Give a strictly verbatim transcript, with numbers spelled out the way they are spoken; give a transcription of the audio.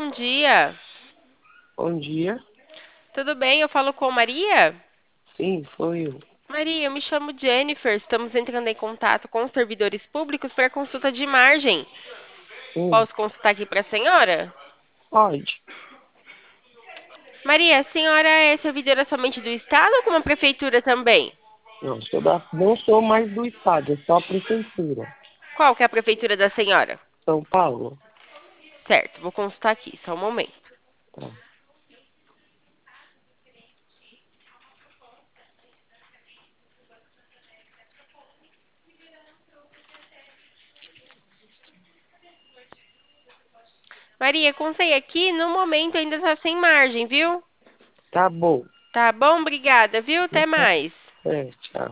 bom dia. Bom dia. Tudo bem? Eu falo com Maria? Sim, foi eu. Maria, eu me chamo Jennifer. Estamos entrando em contato com os servidores públicos para consulta de margem. Hum, Posso consultar aqui para a senhora? pode. Maria, a senhora é servidora somente do Estado ou com uma prefeitura também? Não, sou da, não sou mais do estado, é só a prefeitura. Qual que é a prefeitura da senhora? São Paulo. Certo, vou consultar aqui, só um momento. Tá, Maria, contei aqui, no momento ainda está sem margem, viu? tá bom. Tá bom, obrigada, viu? Até mais. É, tchau.